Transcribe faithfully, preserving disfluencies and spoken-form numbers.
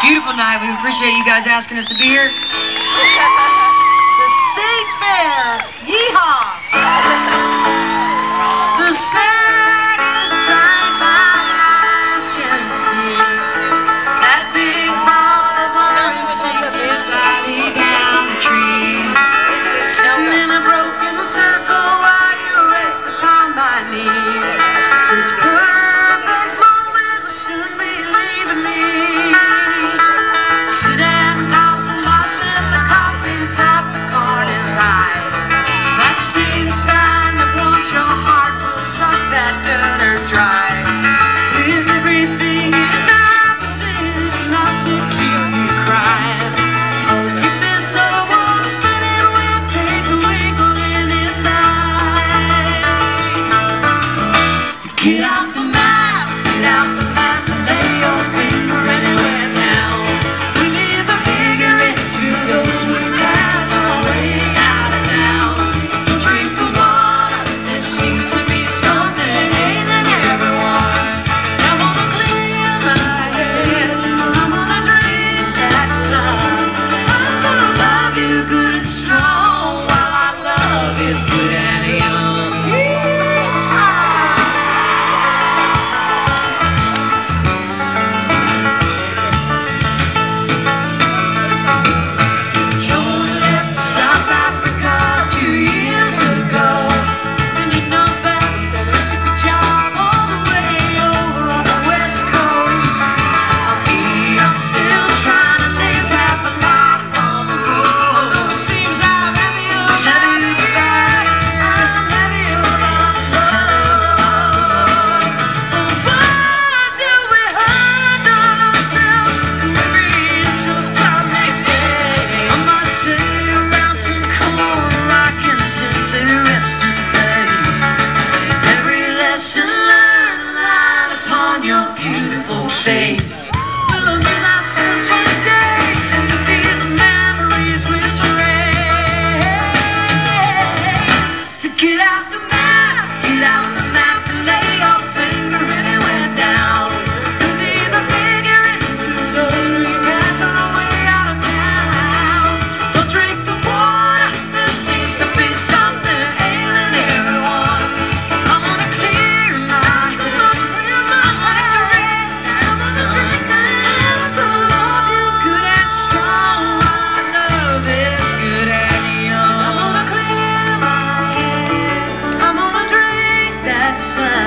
beautiful night. We appreciate you guys asking us to be here. The State Fair. Yeehaw! The saddest sight my eyes can see. That big ball of orange sinking sliding down the trees. Sitting in a broken circle while you rest upon my knee. This perfect moment will soon be leaving me. Sit and toss and lost in the coffee's half the corn is high. That same sign that wants your heart will suck that gutter dry. With everything is opposite, not to keep you crying. Oh, keep this old world spinning with things wiggling inside. Get out the map, get out the map, and lay your finger anywhere down. We leave a figure into those who pass our way out of town. Drink the water, there seems to be something ailing everyone. I wanna clear my head, I'm gonna drink that sun. I'm gonna love you good and strong while our love is good and young. Joe left South Africa a few years ago, and you know that he took a job all the way over on the West Coast. Me, I'm still trying to live half a life on the road. Although it seems I'm heavier than that, I'm heavier than love. But what do we hurt on ourselves every inch of time next day? I must say around some corner I can sense a resting place. Every lesson learned light upon your beautiful face. We'll amuse ourselves one day, and these memories will trace. So get out the map, get out the map, and lay your finger anywhere down. Leave a figure into those we pass on our way out of town. Don't drink the water, there seems to be something ailing everyone. I'm gonna clear my head, I'm gonna drink that sun. I'm gonna love you good and strong, my love is good and young. I'm gonna clear my head, I'm gonna drink that sun.